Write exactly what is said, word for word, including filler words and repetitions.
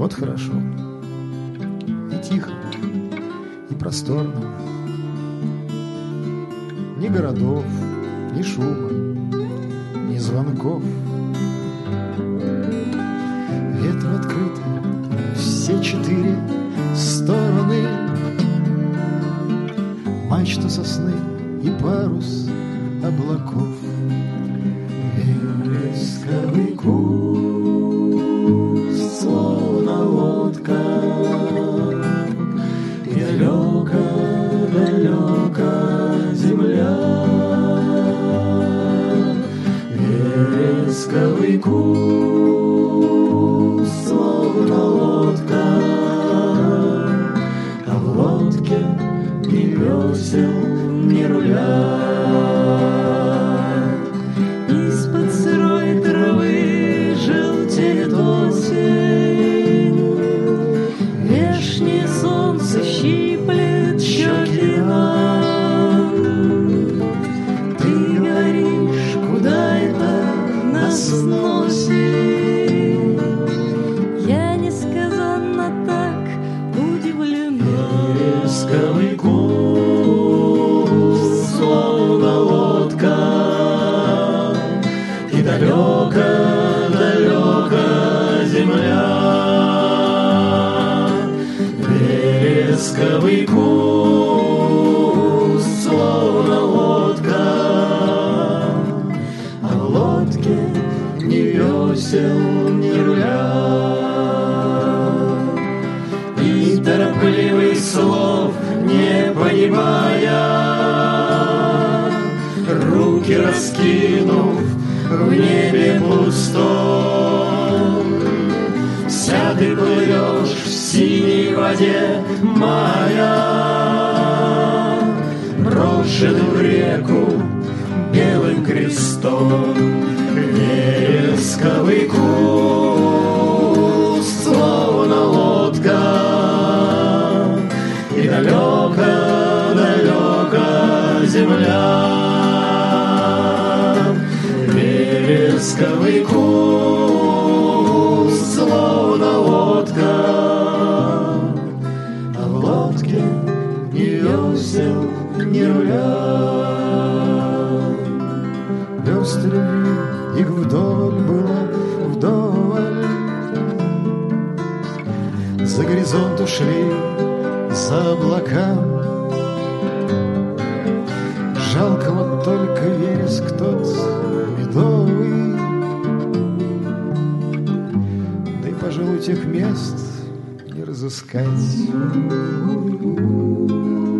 Вот хорошо. И тихо, и просторно. Ни городов, ни шума, ни звонков. Ветру открыты все четыре стороны. Мачта сосны и парус облаков. Вересковый куст, словно лодка, и далеко-далеко земля. Вересковый куст, словно лодка, а в лодке ни весел, ни руля. Из-под сырой травы желтеет осень, вешнее солнце щиплет щеки нам. Ты говоришь, куда это нас сносит? Я несказанно так удивлена. Вересковый куст, словно лодка, и далеко-далеко земля. Вересковый куст, словно лодка, а в лодке ни весел, ни руля. И торопливых слов не понимая, руки раскинув в небе пустом, вся ты плывешь в синей воде мая, брошенным в реку белым крестом. Вересковый куст, словно лодка, и далеко-далеко земля. Вересковый куст, словно лодка, а в лодке ни весел, ни руля. Верст любви их вдоволь было, вдоволь. За горизонт ушли, за облака. Жалко вот только вереск тот медовый, да и, пожалуй, тех мест не разыскать.